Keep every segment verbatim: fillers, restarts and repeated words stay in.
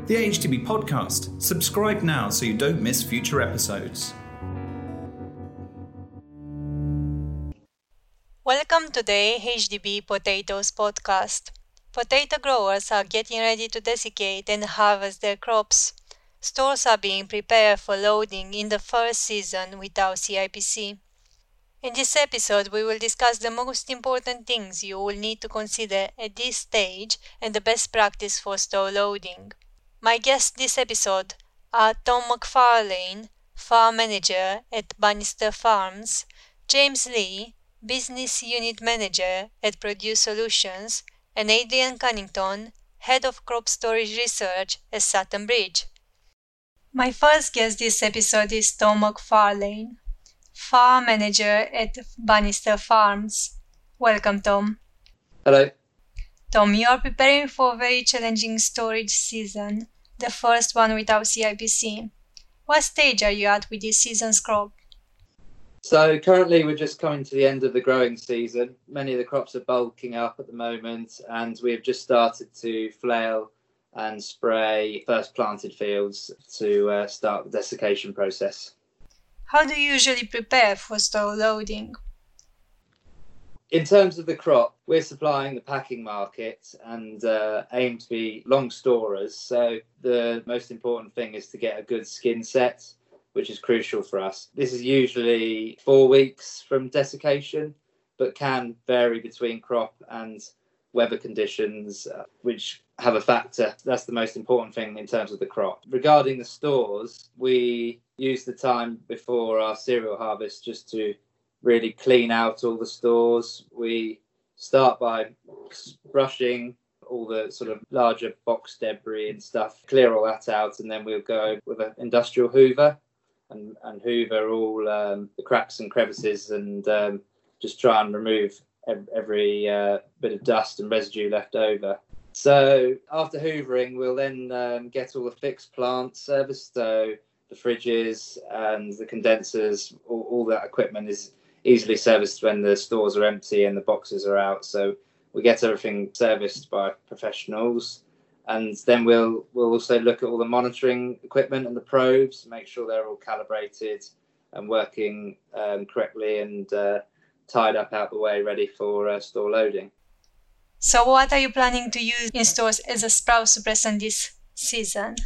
The H D B Podcast. Subscribe now so you don't miss future episodes. Welcome to the H D B Potatoes Podcast. Potato growers are getting ready to desiccate and harvest their crops. Stores are being prepared for loading in the first season with our C I P C. In this episode, we will discuss the most important things you will need to consider at this stage and the best practice for store loading. My guests this episode are Tom McFarlane, Farm Manager at Bannister Farms, James Lee, Business Unit Manager at Produce Solutions, and Adrian Cunnington, Head of Crop Storage Research at Sutton Bridge. My first guest this episode is Tom McFarlane, Farm Manager at Bannister Farms. Welcome, Tom. Hello. Tom, you are preparing for a very challenging storage season, the first one without C I P C. What stage are you at with this season's crop? So currently we're just coming to the end of the growing season. Many of the crops are bulking up at the moment, and we've just started to flail and spray first planted fields to uh, start the desiccation process. How do you usually prepare for store loading? In terms of the crop, we're supplying the packing market and uh, aim to be long storers. So the most important thing is to get a good skin set, which is crucial for us. This is usually four weeks from desiccation, but can vary between crop and weather conditions, uh, which have a factor. That's the most important thing in terms of the crop. Regarding the stores, we use the time before our cereal harvest just to really clean out all the stores. We start by brushing all the sort of larger box debris and stuff, clear all that out, and then we'll go with an industrial hoover and, and hoover all um, the cracks and crevices and um, just try and remove every, every uh, bit of dust and residue left over. So after hoovering, we'll then um, get all the fixed plants serviced, so the fridges and the condensers, all, all that equipment is easily serviced when the stores are empty and the boxes are out. So we get everything serviced by professionals, and then we'll we'll also look at all the monitoring equipment and the probes, make sure they're all calibrated and working um, correctly and uh, tied up out the way, ready for uh, store loading. So what are you planning to use in stores as a sprout suppressant this season?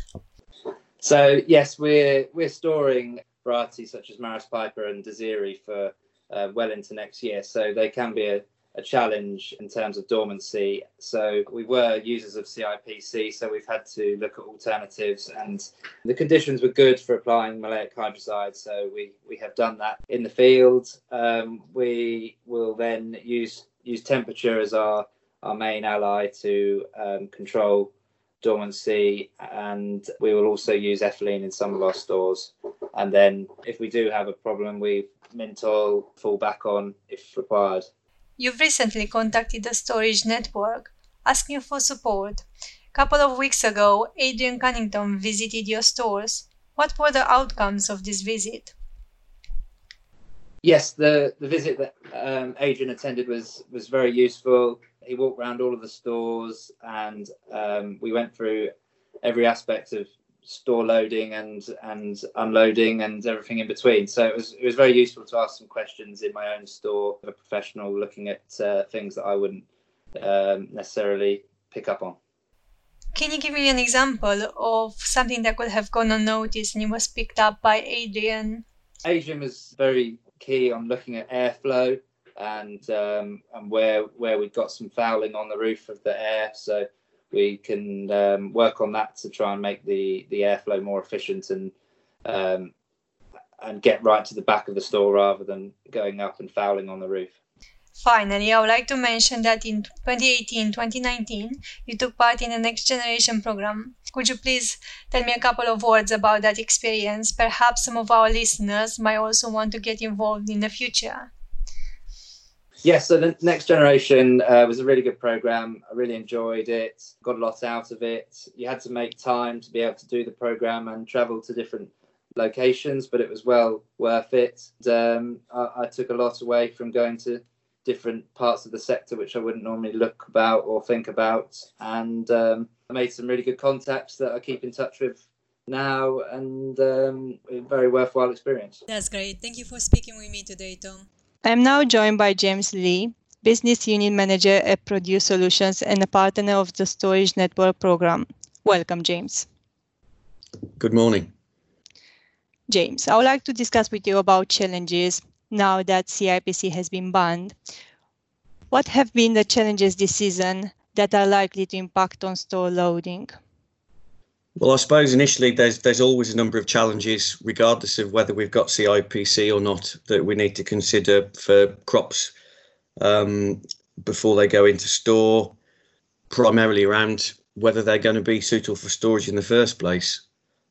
So yes, we're we're storing varieties such as Maris Piper and Desiree for uh, well into next year. So they can be a, a challenge in terms of dormancy. So we were users of C I P C, so we've had to look at alternatives, and the conditions were good for applying maleic hydroside. So we, we have done that in the field. Um, we will then use use temperature as our, our main ally to um, control dormancy, and we will also use ethylene in some of our stores. And then if we do have a problem, we mint oil fall back on if required. You've recently contacted the Storage Network asking for support. A couple of weeks ago, Adrian Cunnington visited your stores. What were the outcomes of this visit? Yes, the, the visit that um, Adrian attended was, was very useful. He walked around all of the stores, and um, we went through every aspect of store loading and and unloading and everything in between. So it was it was very useful to ask some questions in my own store, a professional looking at uh, things that I wouldn't um, necessarily pick up on. Can you give me an example of something that could have gone unnoticed and it was picked up by Adrian? Adrian was very key on looking at airflow and um, and where where we've got some fouling on the roof of the air, so we can um, work on that to try and make the, the airflow more efficient and um, and get right to the back of the store rather than going up and fouling on the roof. Finally, I would like to mention that in twenty eighteen twenty nineteen, you took part in the Next Generation program. Could you please tell me a couple of words about that experience? Perhaps some of our listeners might also want to get involved in the future. Yes, so the Next Generation uh, was a really good program. I really enjoyed it, got a lot out of it. You had to make time to be able to do the program and travel to different locations, but it was well worth it. Um, I, I took a lot away from going to different parts of the sector which I wouldn't normally look about or think about, and um, I made some really good contacts that I keep in touch with now, and um, a very worthwhile experience. That's great. Thank you for speaking with me today, Tom. I'm now joined by James Lee, Business Unit Manager at Produce Solutions and a partner of the Storage Network program. Welcome, James. Good morning. James, I would like to discuss with you about challenges now that C I P C has been banned. What have been the challenges this season that are likely to impact on store loading? Well, I suppose initially there's there's always a number of challenges, regardless of whether we've got C I P C or not, that we need to consider for crops um, before they go into store, primarily around whether they're going to be suitable for storage in the first place.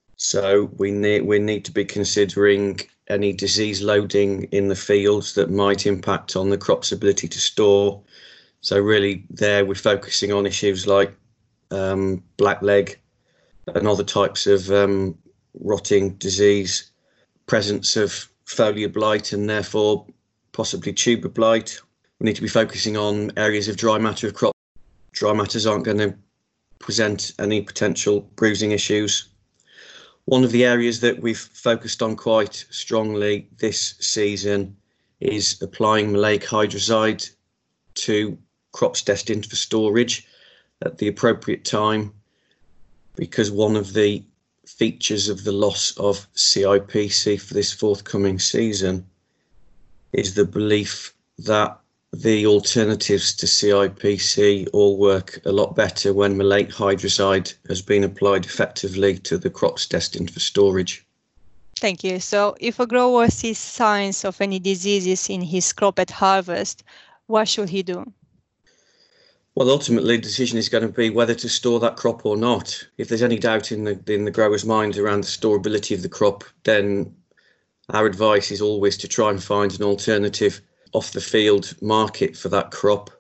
So we need we need to be considering any disease loading in the fields that might impact on the crop's ability to store. So really there we're focusing on issues like um, blackleg and other types of um, rotting disease, presence of foliar blight and therefore possibly tuber blight. We need to be focusing on areas of dry matter of crop. Dry matters aren't going to present any potential bruising issues. One of the areas that we've focused on quite strongly this season is applying maleic hydroside to crops destined for storage at the appropriate time, because one of the features of the loss of C I P C for this forthcoming season is the belief that the alternatives to C I P C all work a lot better when maleic hydroside has been applied effectively to the crops destined for storage. Thank you. So if a grower sees signs of any diseases in his crop at harvest, what should he do? Well, ultimately, the decision is going to be whether to store that crop or not. If there's any doubt in the in the grower's mind around the storability of the crop, then our advice is always to try and find an alternative off the field market for that crop,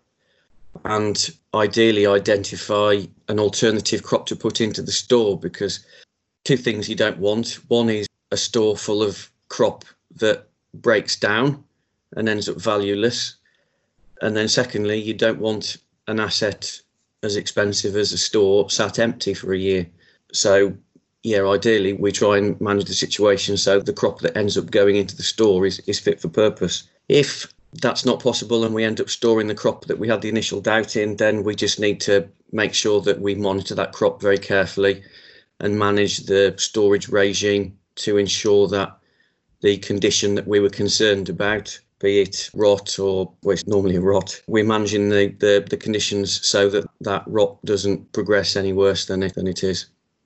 and ideally identify an alternative crop to put into the store, because two things you don't want. One is a store full of crop that breaks down and ends up valueless. And then secondly, you don't want an asset as expensive as a store sat empty for a year. So yeah, ideally we try and manage the situation so the crop that ends up going into the store is, is fit for purpose. If that's not possible and we end up storing the crop that we had the initial doubt in, then we just need to make sure that we monitor that crop very carefully and manage the storage regime to ensure that the condition that we were concerned about, be it rot or, well, it's normally a rot, we're managing the, the, the conditions so that that rot doesn't progress any worse than it, than it is.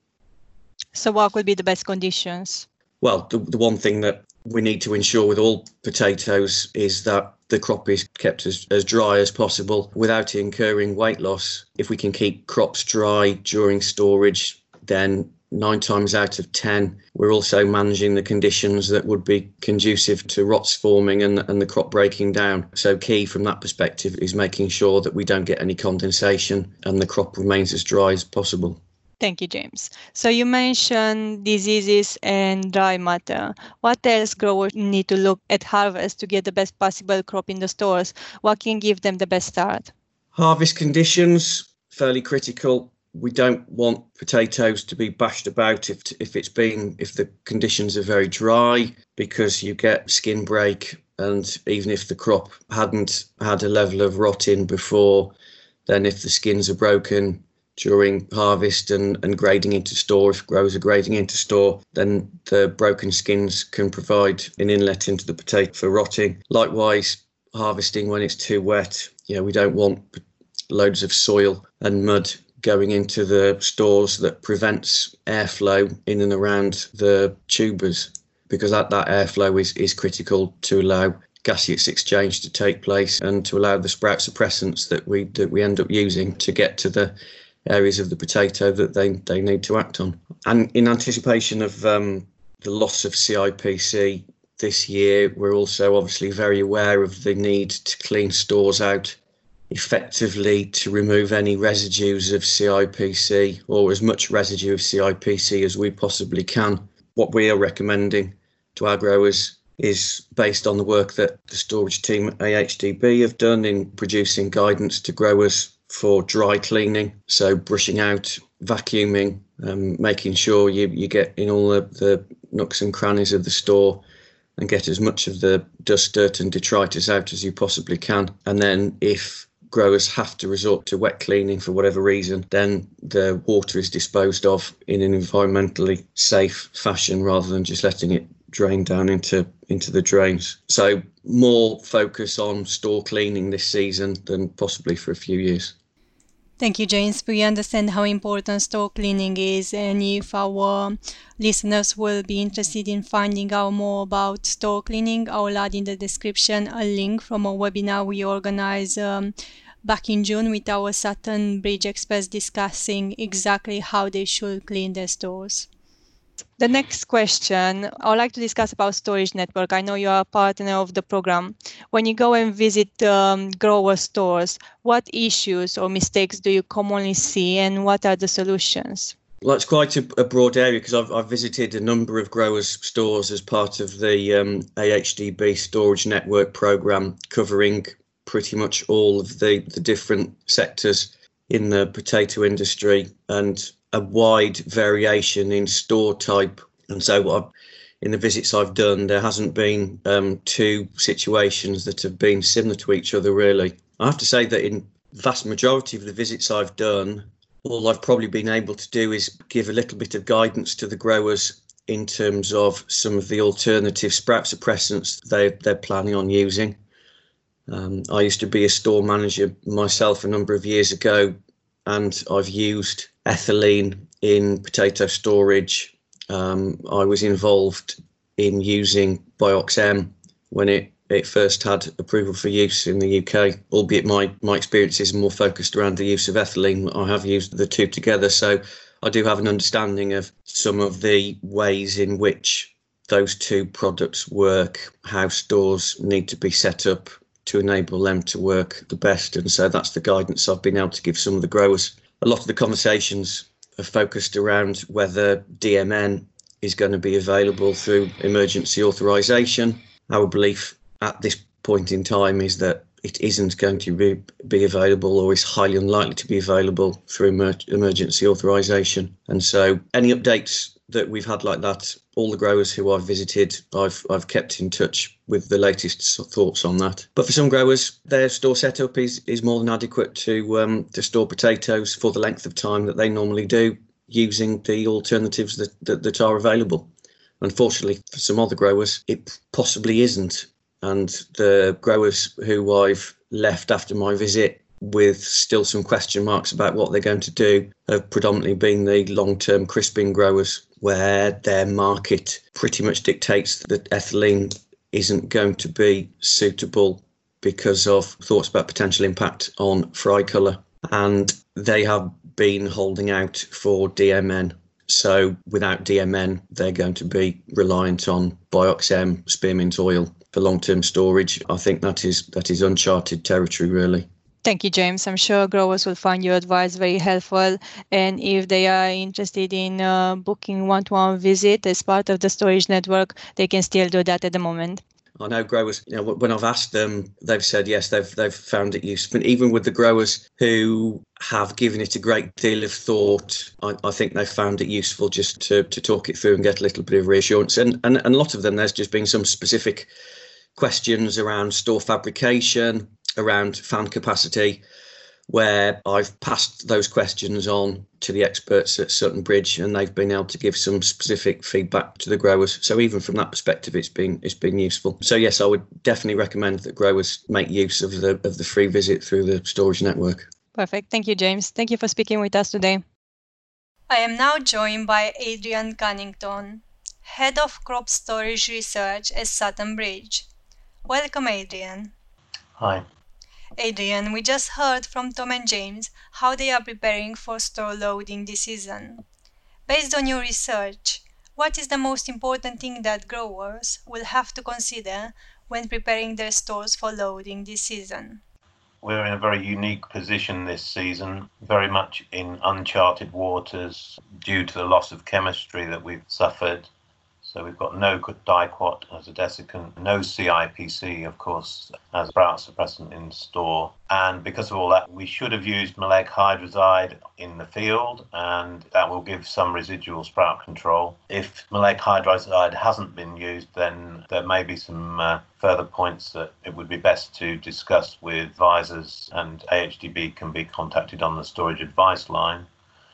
So what would be the best conditions? Well, the, the one thing that we need to ensure with all potatoes is that the crop is kept as, as dry as possible without incurring weight loss. If we can keep crops dry during storage, then nine times out of ten, we're also managing the conditions that would be conducive to rots forming and, and the crop breaking down. So key from that perspective is making sure that we don't get any condensation and the crop remains as dry as possible. Thank you, James. So you mentioned diseases and dry matter. What else growers need to look at harvest to get the best possible crop in the stores? What can give them the best start? Harvest conditions, fairly critical. We don't want potatoes to be bashed about if if it's been if the conditions are very dry, because you get skin break, and even if the crop hadn't had a level of rot in before, then if the skins are broken during harvest and, and grading into store, if growers are grading into store, then the broken skins can provide an inlet into the potato for rotting. Likewise, harvesting when it's too wet, you know, we don't want loads of soil and mud going into the stores that prevents airflow in and around the tubers, because that, that airflow is, is critical to allow gaseous exchange to take place and to allow the sprout suppressants that we that we end up using to get to the areas of the potato that they, they need to act on. And in anticipation of um, the loss of C I P C this year, we're also obviously very aware of the need to clean stores out effectively to remove any residues of C I P C, or as much residue of C I P C as we possibly can. What we are recommending to our growers is based on the work that the storage team at A H D B have done in producing guidance to growers for dry cleaning, so brushing out vacuuming, um, making sure you, you get in all the, the nooks and crannies of the store and get as much of the dust, dirt and detritus out as you possibly can. And then if growers have to resort to wet cleaning for whatever reason, then the water is disposed of in an environmentally safe fashion rather than just letting it drain down into into the drains. So more focus on store cleaning this season than possibly for a few years. Thank you, James. We understand how important store cleaning is, and if our listeners will be interested in finding out more about store cleaning, I will add in the description a link from a webinar we organized um, back in June with our Sutton Bridge experts discussing exactly how they should clean their stores. The next question, I would like to discuss about Storage Network. I know you are a partner of the program. When you go and visit um, grower stores, what issues or mistakes do you commonly see, and what are the solutions? Well, it's quite a, a broad area because I've, I've visited a number of growers' stores as part of the um, A H D B Storage Network program, covering pretty much all of the, the different sectors in the potato industry and a wide variation in store type. And so I've, in the visits I've done, there hasn't been um, two situations that have been similar to each other, really. I have to say that in vast majority of the visits I've done, all I've probably been able to do is give a little bit of guidance to the growers in terms of some of the alternative sprout suppressants they, they're planning on using. Um, I used to be a store manager myself a number of years ago, and I've used ethylene in potato storage. Um, I was involved in using Biox-M when it, it first had approval for use in the U K, albeit my, my experiences are more focused around the use of ethylene. I have used the two together, so I do have an understanding of some of the ways in which those two products work, how stores need to be set up to enable them to work the best. And so that's the guidance I've been able to give some of the growers. A lot of the conversations are focused around whether D M N is going to be available through emergency authorisation. Our belief at this point in time is that it isn't going to be, be available, or is highly unlikely to be available through emer- emergency authorisation. And so any updates that we've had like that, all the growers who I've visited, I've I've kept in touch with the latest thoughts on that. But for some growers, their store setup is is more than adequate to um, to store potatoes for the length of time that they normally do, using the alternatives that, that, that are available. Unfortunately, for some other growers, it possibly isn't. And the growers who I've left after my visit with still some question marks about what they're going to do have predominantly been the long-term crisping growers, where their market pretty much dictates that ethylene isn't going to be suitable because of thoughts about potential impact on fry colour. And they have been holding out for D M N. So without D M N, they're going to be reliant on Biox-M, spearmint oil for long-term storage. I think that is that is uncharted territory, really. Thank you, James. I'm sure growers will find your advice very helpful. And if they are interested in uh, booking one-to-one visit as part of the Storage Network, they can still do that at the moment. I know growers, you know, when I've asked them, they've said yes, they've they've found it useful. But even with the growers who have given it a great deal of thought, I, I think they've found it useful just to to talk it through and get a little bit of reassurance. And, and, and a lot of them, there's just been some specific questions around store fabrication, around fan capacity, where I've passed those questions on to the experts at Sutton Bridge, and they've been able to give some specific feedback to the growers. So even from that perspective, it's been it's been useful. So yes, I would definitely recommend that growers make use of the of the free visit through the Storage Network. Perfect. Thank you, James. Thank you for speaking with us today. I am now joined by Adrian Cunnington, Head of Crop Storage Research at Sutton Bridge. Welcome, Adrian. Hi. Adrian, we just heard from Tom and James how they are preparing for store loading this season. Based on your research, what is the most important thing that growers will have to consider when preparing their stores for loading this season? We're in a very unique position this season, very much in uncharted waters due to the loss of chemistry that we've suffered. So we've got no diquat as a desiccant, no C I P C, of course, as a sprout suppressant in store. And because of all that, we should have used maleic hydrazide in the field, and that will give some residual sprout control. If maleic hydrazide hasn't been used, then there may be some uh, further points that it would be best to discuss with advisors, and A H D B can be contacted on the storage advice line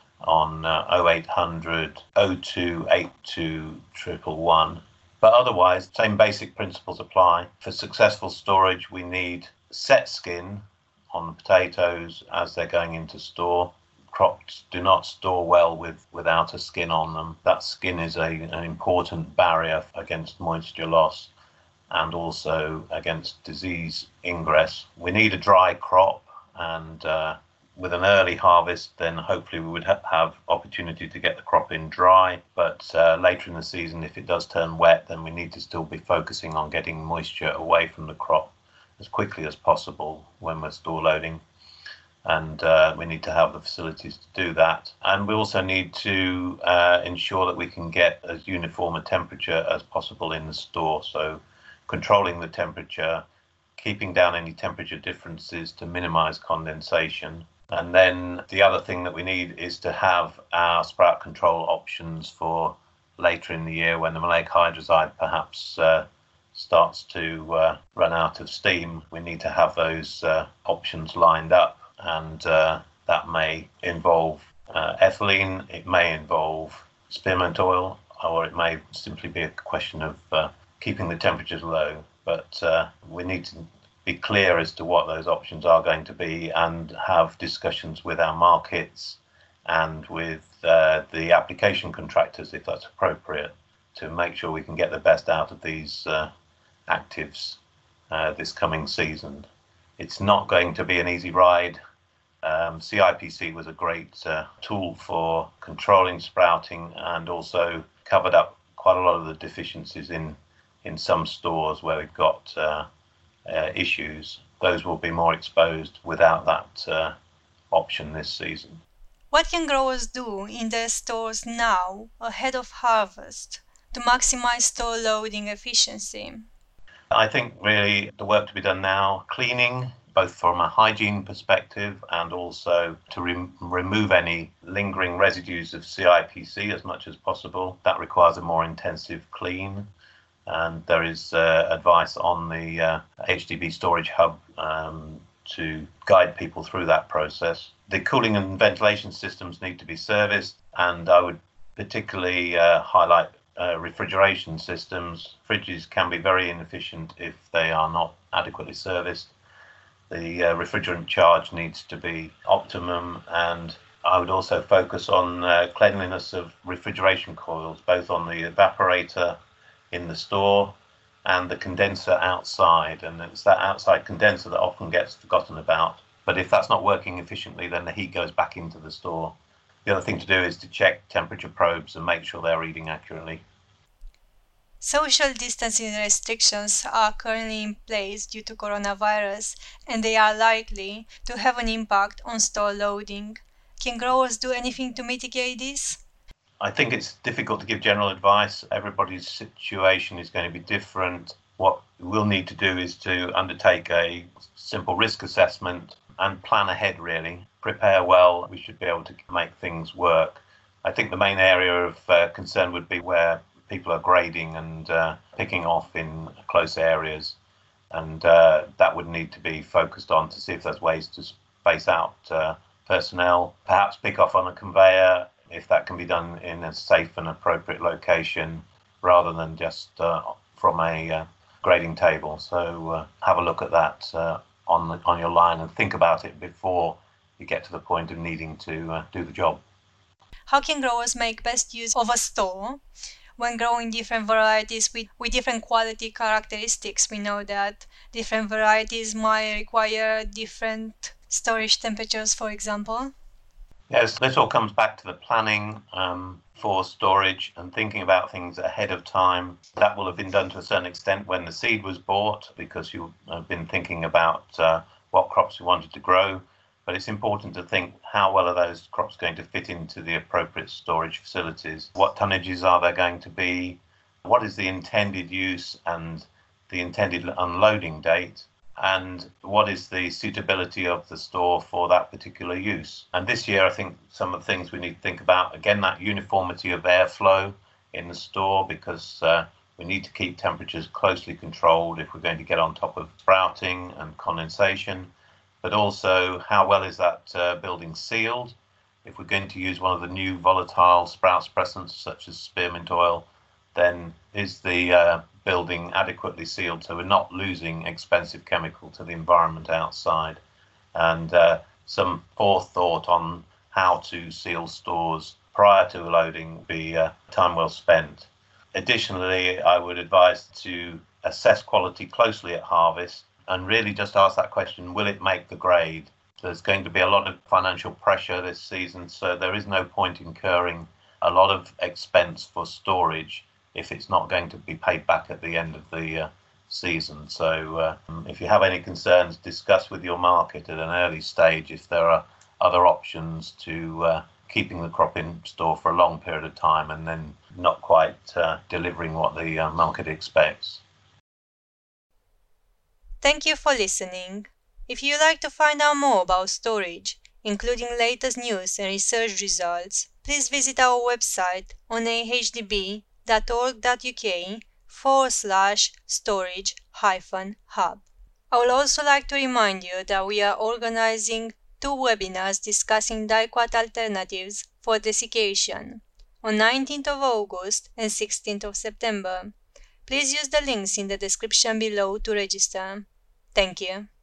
on uh, oh eight hundred, oh two eight two, one one one. But otherwise, same basic principles apply. For successful storage, we need set skin on the potatoes as they're going into store. Crops do not store well with without a skin on them. That skin is a, an important barrier against moisture loss and also against disease ingress. We need a dry crop, and uh, with an early harvest, then hopefully we would ha- have opportunity to get the crop in dry. But uh, later in the season, if it does turn wet, then we need to still be focusing on getting moisture away from the crop as quickly as possible when we're store loading. And uh, we need to have the facilities to do that. And we also need to uh, ensure that we can get as uniform a temperature as possible in the store. So controlling the temperature, keeping down any temperature differences to minimize condensation. And then the other thing that we need is to have our sprout control options for later in the year when the maleic hydrazide perhaps uh, starts to uh, run out of steam. We need to have those uh, options lined up, and uh, that may involve uh, ethylene, it may involve spearmint oil, or it may simply be a question of uh, keeping the temperatures low. But uh, we need to be clear as to what those options are going to be and have discussions with our markets and with uh, the application contractors, if that's appropriate, to make sure we can get the best out of these uh, actives uh, this coming season. It's not going to be an easy ride. Um, C I P C was a great uh, tool for controlling sprouting and also covered up quite a lot of the deficiencies in, in some stores where we've got uh, Uh, issues. Those will be more exposed without that uh, option this season. What can growers do in their stores now, ahead of harvest, to maximize store loading efficiency? I think really the work to be done now, cleaning, both from a hygiene perspective and also to re- remove any lingering residues of C I P C as much as possible. That requires a more intensive clean. And there is uh, advice on the uh, H D B Storage Hub um, to guide people through that process. The cooling and ventilation systems need to be serviced, and I would particularly uh, highlight uh, refrigeration systems. Fridges can be very inefficient if they are not adequately serviced. The uh, refrigerant charge needs to be optimum, and I would also focus on uh, cleanliness of refrigeration coils, both on the evaporator in the store and the condenser outside, and it's that outside condenser that often gets forgotten about. But if that's not working efficiently, then the heat goes back into the store. The other thing to do is to check temperature probes and make sure they're reading accurately. Social distancing restrictions are currently in place due to coronavirus, and they are likely to have an impact on store loading. Can growers do anything to mitigate this? I think it's difficult to give general advice. Everybody's situation is going to be different. What we'll need to do is to undertake a simple risk assessment and plan ahead, really. Prepare well. We should be able to make things work. I think the main area of uh, concern would be where people are grading and uh, picking off in close areas. And uh, that would need to be focused on to see if there's ways to space out uh, personnel, perhaps pick off on a conveyor, if that can be done in a safe and appropriate location rather than just uh, from a uh, grading table. So uh, have a look at that uh, on the, on your line and think about it before you get to the point of needing to uh, do the job. How can growers make best use of a store when growing different varieties with, with different quality characteristics? We know that different varieties might require different storage temperatures, for example. Yes, this all comes back to the planning um, for storage and thinking about things ahead of time. That will have been done to a certain extent when the seed was bought, because you have been thinking about uh, what crops you wanted to grow. But it's important to think, how well are those crops going to fit into the appropriate storage facilities? What tonnages are there going to be? what is the intended use and the intended unloading date, and what is the suitability of the store for that particular use. And this year, I think some of the things we need to think about, again, that uniformity of airflow in the store, because uh, we need to keep temperatures closely controlled if we're going to get on top of sprouting and condensation, but also how well is that uh, building sealed. If we're going to use one of the new volatile sprout suppressants such as spearmint oil, then is the uh, building adequately sealed so we're not losing expensive chemical to the environment outside. And uh, some forethought on how to seal stores prior to loading would be uh, time well spent. Additionally, I would advise to assess quality closely at harvest and really just ask that question, will it make the grade? There's going to be a lot of financial pressure this season, so there is no point incurring a lot of expense for storage if it's not going to be paid back at the end of the uh, season. So uh, if you have any concerns, discuss with your market at an early stage if there are other options to uh, keeping the crop in store for a long period of time and then not quite uh, delivering what the uh, market expects. Thank you for listening. If you'd like to find out more about storage, including latest news and research results, please visit our website on ahdb dot org dot uk forward slash storage hyphen hub. I would also like to remind you that we are organizing two webinars discussing dicot alternatives for desiccation on nineteenth of August and sixteenth of September. Please use the links in the description below to register. Thank you.